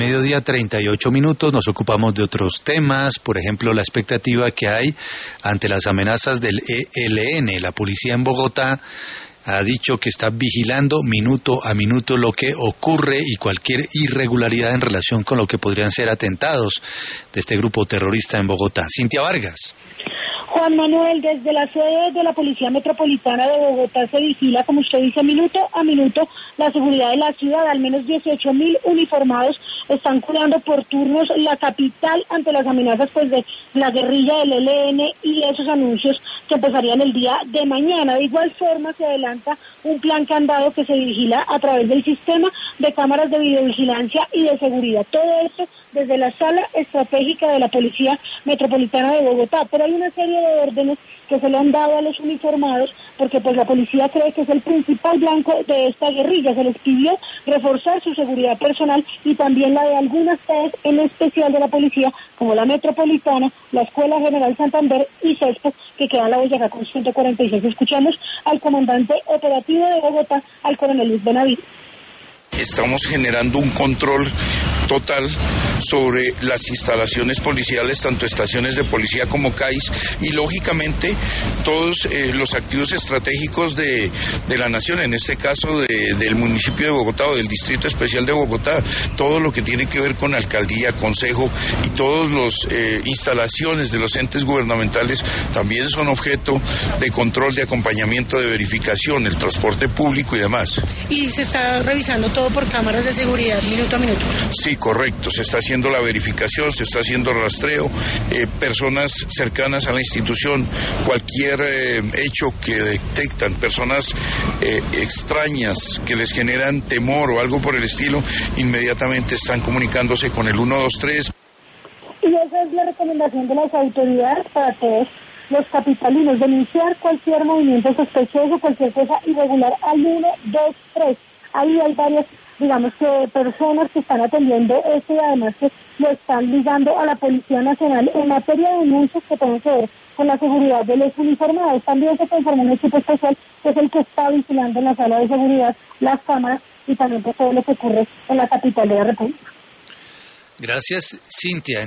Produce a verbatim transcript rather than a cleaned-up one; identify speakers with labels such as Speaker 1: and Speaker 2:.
Speaker 1: mediodía, treinta y ocho minutos. Nos ocupamos de otros temas, por ejemplo, la expectativa que hay ante las amenazas del E L N. La policía en Bogotá ha dicho que está vigilando minuto a minuto lo que ocurre y cualquier irregularidad en relación con lo que podrían ser atentados de este grupo terrorista en Bogotá. Cintia Vargas.
Speaker 2: Juan Manuel, desde la sede de la Policía Metropolitana de Bogotá se vigila, como usted dice, minuto a minuto la seguridad de la ciudad. Al menos dieciocho mil uniformados están cuidando por turnos la capital ante las amenazas pues de la guerrilla del E L N y esos anuncios que empezarían el día de mañana. De igual forma se adelanta un plan candado que se vigila a través del sistema de cámaras de videovigilancia y de seguridad. Todo esto desde la sala estratégica de la Policía Metropolitana de Bogotá. Pero hay una serie de órdenes que se le han dado a los uniformados porque pues la policía cree que es el principal blanco de esta guerrilla. Se les pidió reforzar su seguridad personal y también la de algunas sedes en especial de la policía, como la Metropolitana, la Escuela General Santander y CESPO, que queda en la Boyacá con ciento cuarenta y seis. Escuchamos al comandante operativo de Bogotá, al coronel Luis Benavides.
Speaker 3: Estamos generando un control total sobre las instalaciones policiales, tanto estaciones de policía como C A I S, y lógicamente todos eh, los activos estratégicos de, de la nación, en este caso de, del municipio de Bogotá o del Distrito Especial de Bogotá, todo lo que tiene que ver con alcaldía, consejo y todas las eh, instalaciones de los entes gubernamentales también son objeto de control, de acompañamiento, de verificación, el transporte público y demás.
Speaker 4: Y se está revisando todo por cámaras de seguridad minuto a minuto.
Speaker 3: Sí, correcto, se está haciendo la verificación, se está haciendo rastreo, eh, personas cercanas a la institución, cualquier eh, hecho que detectan, personas eh, extrañas que les generan temor o algo por el estilo, inmediatamente están comunicándose con el uno dos tres.
Speaker 2: Y esa es la recomendación de las autoridades para todos los capitalinos: denunciar cualquier movimiento sospechoso, cualquier cosa irregular al uno dos tres. Ahí hay varias, digamos que personas que están atendiendo esto y además que lo están ligando a la Policía Nacional en materia de denuncias que tienen que ver con la seguridad de los uniformados. También se conformó un equipo especial que es el que está vigilando en la sala de seguridad las cámaras y también pues todo lo que ocurre en la capital de la República.
Speaker 1: Gracias, Cintia.